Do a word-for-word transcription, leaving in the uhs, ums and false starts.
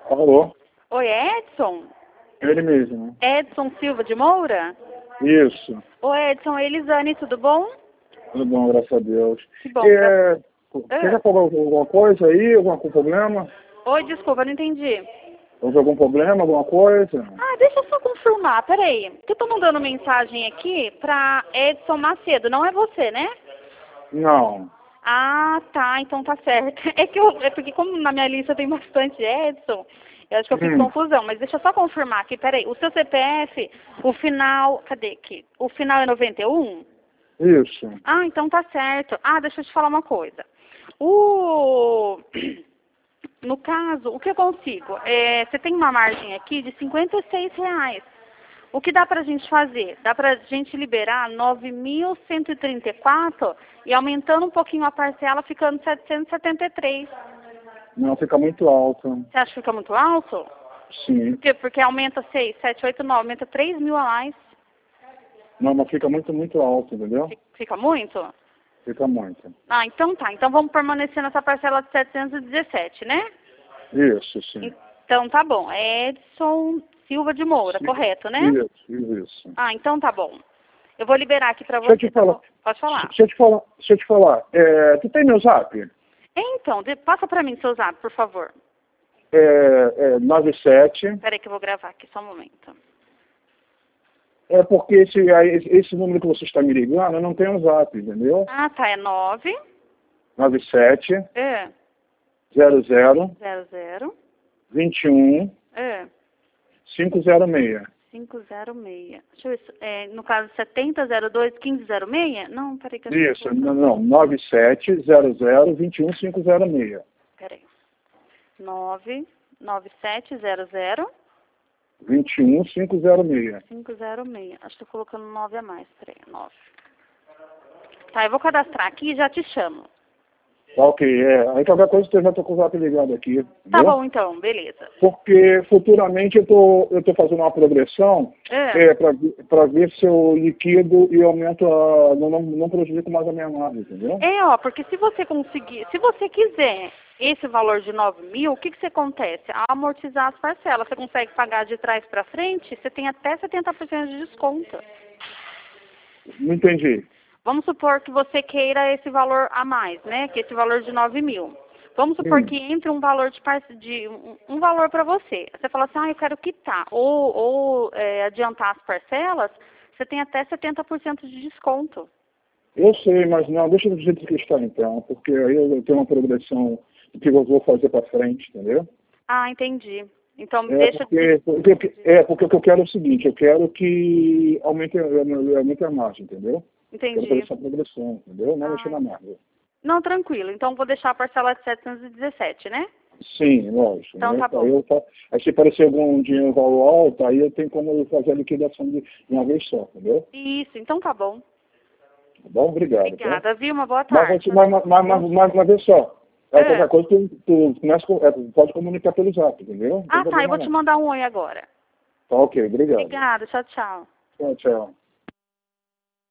Alô? Oi, Edson? Ele mesmo. Edson Silva de Moura? Isso. Oi, Edson, Elisane, tudo bom? Tudo bom, graças a Deus. Que bom. É, gra- Você já Ah. falou alguma coisa aí? Algum problema? Oi, desculpa, não entendi. Houve algum problema, alguma coisa? Ah, deixa eu só confirmar, peraí. Porque eu tô mandando mensagem aqui pra Edson Macedo, não é você, né? Não. Ah, tá, então tá certo. É que eu, é porque como na minha lista tem bastante Edson, eu acho que eu fiz Hum. confusão, mas deixa eu só confirmar aqui, peraí. O seu C P F, o final, cadê aqui? O final é noventa e um? Isso. Ah, então tá certo. Ah, deixa eu te falar uma coisa. O... No caso, o que eu consigo? É, você tem uma margem aqui de cinquenta e seis reais. O que dá pra gente fazer? Dá pra gente liberar nove mil cento e trinta e quatro e aumentando um pouquinho a parcela, ficando setecentos e setenta e três. Não, fica muito alto. Você acha que fica muito alto? Sim. Por quê? Porque aumenta seis, sete, oito, nove, aumenta três mil a mais. Não, mas fica muito, muito alto, entendeu? Fica muito? Fica muito. Ah, então tá. Então vamos permanecer nessa parcela de setecentos e dezessete, né? Isso, sim. Então tá bom. Edson Silva de Moura, Sim. correto, né? Isso, isso. Ah, então tá bom. Eu vou liberar aqui pra Deixa eu você, te tá falar. bom? Pode falar. Deixa eu te falar. Deixa eu te falar. É, tu tem meu zap? Então, de- passa pra mim seu zap, por favor. É, é nove sete. Peraí que eu vou gravar aqui, só um momento. É porque esse, aí, esse esse número que você está me ligando não tem um zap, entendeu? Ah, tá, é nove nove sete é, zero zero zero zero vinte e um é, cinco zero seis. cinco zero seis. Deixa eu ver, se- é, no caso setenta zero dois quinze zero seis? Não, peraí que eu acho que Isso, não, não, nove sete zero zero vinte e um cinco zero seis. Peraí. nove nove sete zero zero vinte e um cinco zero seis. cinco zero seis. Acho que tô colocando nove a mais. Peraí, nove. Tá, eu vou cadastrar aqui e já te chamo. Tá, ok, é. Aí qualquer coisa eu já estou com o zap ligado aqui. Tá Entendeu? bom, então, beleza. Porque futuramente eu tô, eu tô fazendo uma progressão É. é, para ver se eu liquido e aumento a. Não, não, não prejudico mais a minha margem, entendeu? É, ó, porque se você conseguir, se você quiser esse valor de nove mil, o que que você acontece? Ao amortizar as parcelas, você consegue pagar de trás para frente, você tem até setenta por cento de desconto. Não entendi. Vamos supor que você queira esse valor a mais, né? Que esse valor de nove mil. Vamos supor Hum. que entre um valor de, parce- de um, um valor para você. Você fala assim, ah, eu quero quitar. Ou, ou é, adiantar as parcelas, você tem até setenta por cento de desconto. Eu sei, mas não, deixa do jeito que está então, porque aí eu tenho uma progressão que eu vou fazer para frente, entendeu? Ah, entendi. Então É deixa porque, porque, é porque o que eu quero é o seguinte, eu quero que aumente, aumente a margem, entendeu? Quero fazer Entendi. essa progressão, entendeu? Não Ah, mexer na margem. Não, tranquilo. Então vou deixar a parcela de setecentos e dezessete, né? Sim, lógico. Então Né? tá bom. Aí, eu, fa- aí se aparecer algum dinheiro valor alto, aí eu tenho como eu fazer a liquidação de, de uma vez só, entendeu? Isso, então tá bom. Tá bom? Obrigado. Tá? Obrigada, viu? Uma boa Mas, tarde. mas, mas, mas, mas, mas uma vez só. Aí, É. qualquer coisa, tu, tu começa, com- é, pode comunicar pelo zap, entendeu? Não tem Ah, tá. Eu problema vou te não. mandar um oi agora. Tá ok, obrigado. Obrigada. Tchau, tchau. Tchau, tchau.